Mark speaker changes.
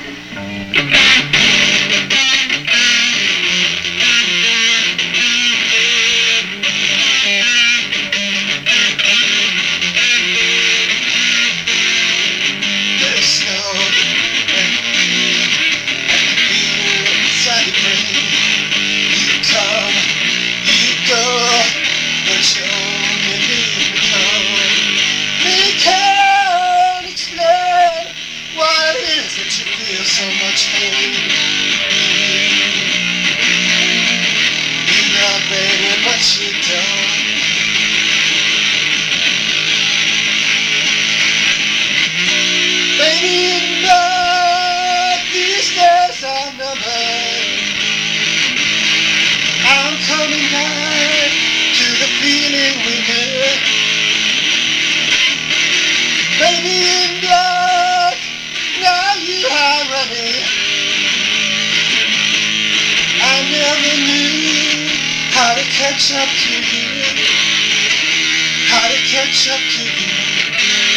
Speaker 1: So much pain. You love baby, but you don't. Baby, you know these days are numbered. I'm coming back to the feeling we had. Baby, you know now you are running. I never knew how to catch up to you. How to catch up to you.